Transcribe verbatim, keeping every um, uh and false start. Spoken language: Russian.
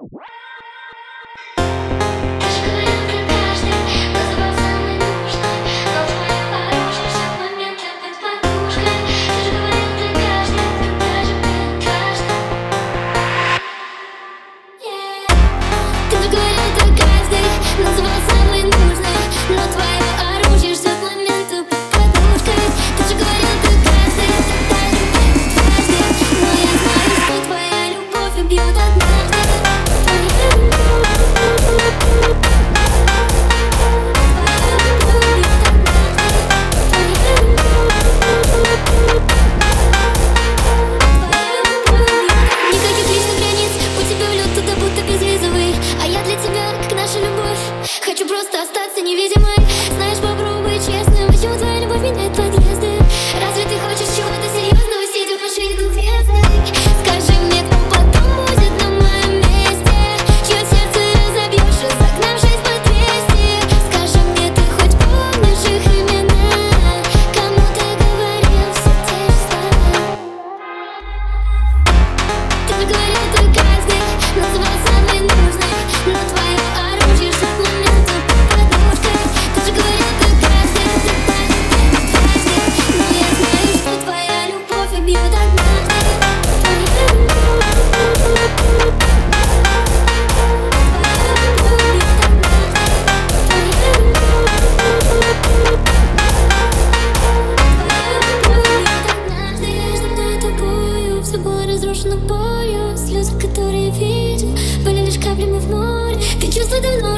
Хочу просто остаться невидимой. Знаешь, попробуй честно. Почему твоя любовь меняет подъезды? Разве ты хочешь чего-то серьезного, сидя в машине двухместной? Скажи мне, кто потом будет на моем месте, чье сердце разобьешь, разогнавшись по двести? Скажи мне, ты хоть помнишь их имена? Кому ты говорил все те же слова? Ты мне говорил, ты каждый называл самый нужный, но твое оружие в тот момент подушкой. Ты же говорил, ты каждый, ты каждый, каждый, но я знаю, что твоя любовь убьет однажды. Между мной и тобою все было разрушено болью. Слезы, которые видел, были лишь каплями в море. Ты чувства давно